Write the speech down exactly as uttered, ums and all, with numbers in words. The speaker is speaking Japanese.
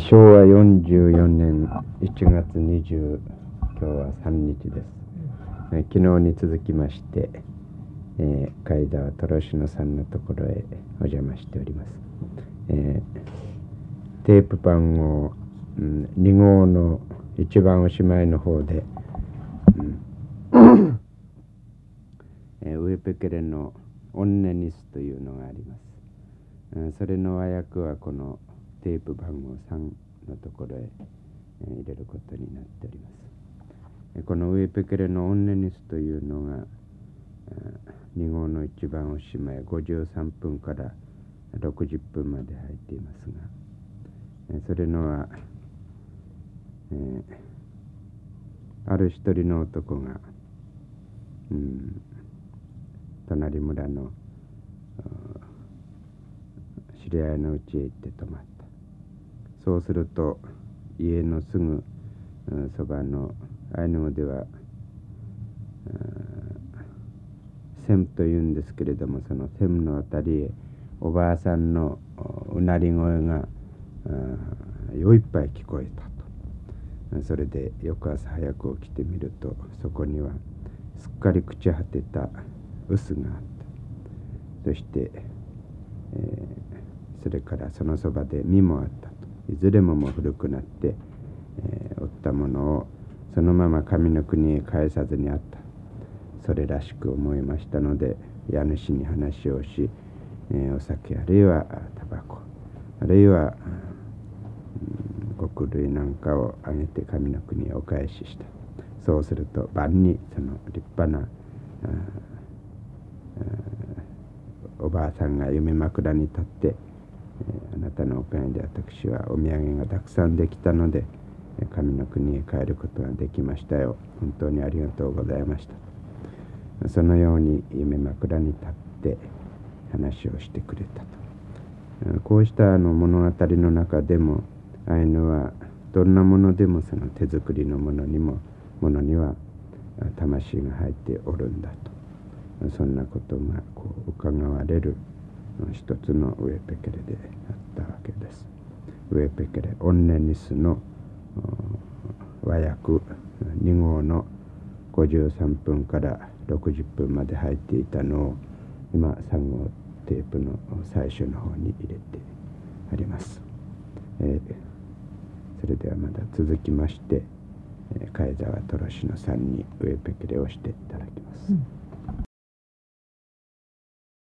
しょうわよんじゅうよねんいちがつにじゅう、今日はさんにちです。え昨日に続きまして、えー、貝沢虎篠さんのところへお邪魔しております。えー、テープ番号、うん、にごうの一番おしまいの方で、うんえー、ウエペケレのオンネニスというのがあります。うん、それの和訳はこのテープ番号さんのところへ、えー、入れることになっております。このウエペケレのオンネニスというのがにごうの一番おしまいごじゅうさんぷんからろくじゅっぷんまで入っていますが、それのは、えー、ある一人の男が、うん、隣村の知り合いの家へ行って泊まった。そうすると家のすぐそばのアイヌ語ではセムというんですけれども、そのセムのあたりへおばあさんのうなり声がよいっぱい聞こえたと。それで翌朝早く起きてみると、そこにはすっかり朽ち果てた臼があった。そして、えー、それからそのそばで実もあったと。いずれももう古くなって、えー、折ったものをそのまま神の国へ返さずにあった。それらしく思いましたので、家主に話をし、えー、お酒あるいはタバコあるいは、うん、穀類なんかをあげて神の国へお返しした。そうすると晩にその立派なおばあさんが夢枕に立って、えー、あなたのおかげで私はお土産がたくさんできたので神の国へ帰ることができましたよ。本当にありがとうございました。そのように夢枕に立って話をしてくれたと。こうしたあの物語の中でもアイヌはどんなものでもその手作りのものにもものには魂が入っておるんだと、そんなことがこう伺われる一つのウエペケレであったわけです。ウエペケレオンネニスの和訳にごうのごじゅうさんぷんからろくじゅっぷんまで入っていたのを今さんごうテープの最初の方に入れてあります。えー、それではまだ続きまして、えー、貝沢虎篠さんにウエペケレをしていただきます。うん。